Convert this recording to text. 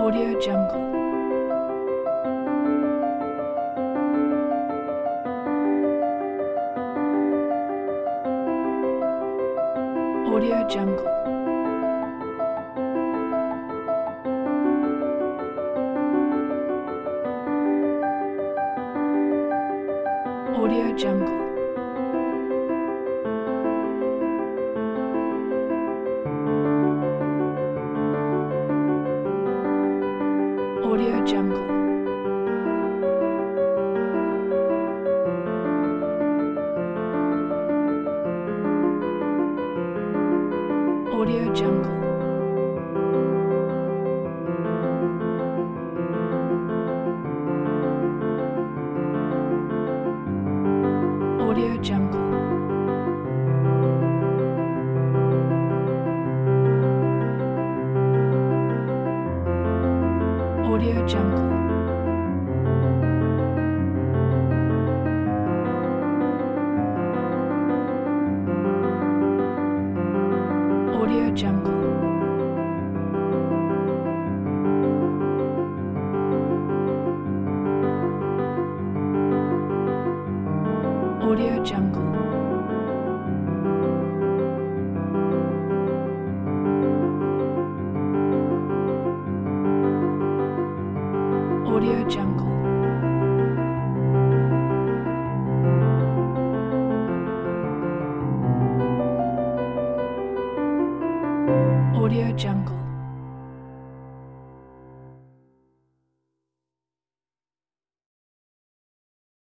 Audio Jungle. Audio Jungle. Audio Jungle. Audio Jungle. Audio Jungle. Audio Jungle. Audio Jungle. Audio Jungle. Audio Jungle. Audio Jungle. Audio Jungle.